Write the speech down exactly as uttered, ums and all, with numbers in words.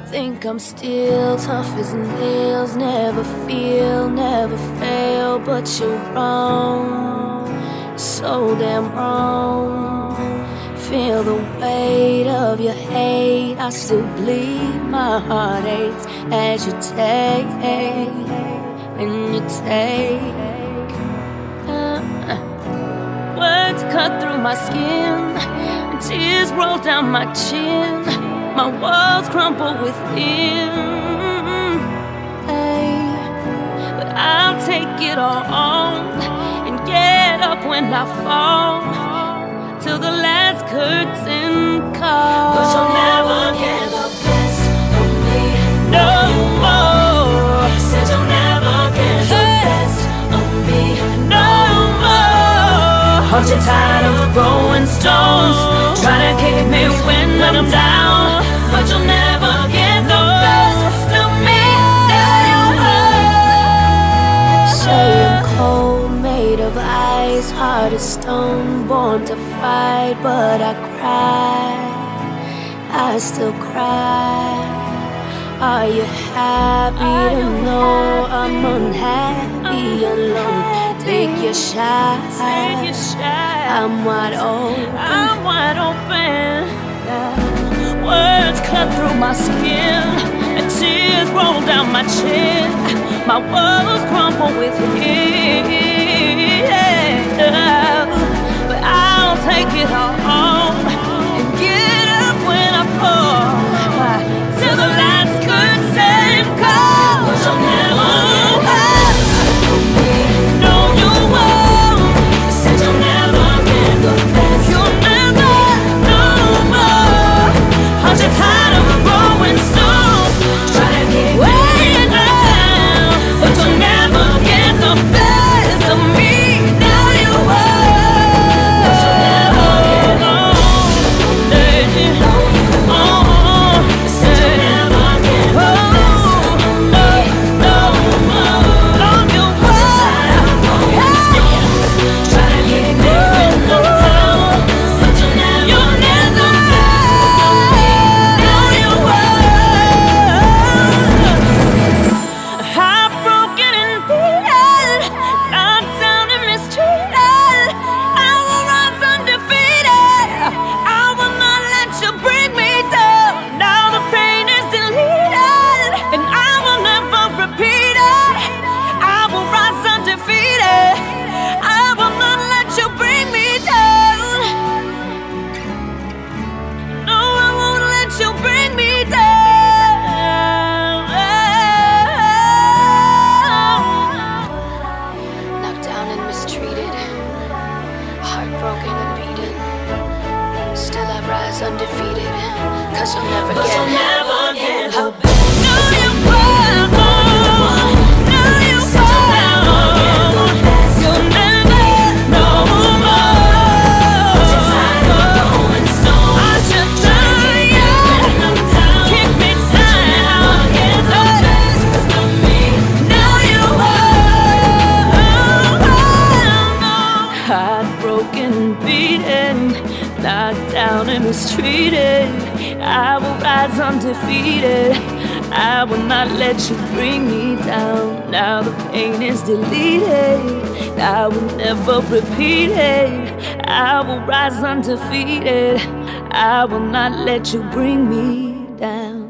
Think I'm still tough as nails, never feel, never fail, but you're wrong, so damn wrong. Feel the weight of your hate, I still bleed, my heart aches as you take and you take. Uh, words cut through my skin, and tears roll down my chin. My walls crumble within, hey, but I'll take it all on and get up when I fall, till the last curtain calls. But you'll never get the best of me no more. You said you'll never get the best of me no more. Aren't you tired of throwing stones, trying to kick me when I'm down? But you'll never get the best of me. Say I'm cold, made of ice, heart of stone, born to fight, but I cry, I still cry. Are you happy to know I'm unhappy alone? Take your shot, I'm wide open, I'm wide open. words cut through my skin, and tears roll down my chin. My walls crumble within, but I'll take it all on and get up when I fall, till the last curtain calls. But you'll never get No, you won't. You said you'll never get the best. You'll never, no more. Aren't you tired of throwing stones, trying to get me Way down, but you'll never get the best of me. Now you won't. But you'll never get the Oh, You said you'll never get the best of me no more. no, you Tired of throwing stones, trying to get me when I'm down. But you'll never You'll get the never. best of me. Now you won't. Heartbroken and beaten, knocked down and mistreated, I will rise undefeated. I will not let you bring me down. Now the pain is deleted, and I will never repeat it. I will rise undefeated. I will not let you bring me down. No, I won't let you bring me down. Knocked down and mistreated, heartbroken and beaten, still I rise undefeated, 'cause you'll never But get you'll never get the how- best. No, you won't. No, you Said you'll never get the won't. best. You'll never, no more. You're tired of throwing stones, I should trying to tell get you, me when I'm down. kick me But you'll never down. get the best of me. Now you won't. Heartbroken, beaten, knocked down and mistreated, I will rise undefeated. I will not let you bring me down. Now the pain is deleted, I will never repeat it. I will rise undefeated. I will not let you bring me down.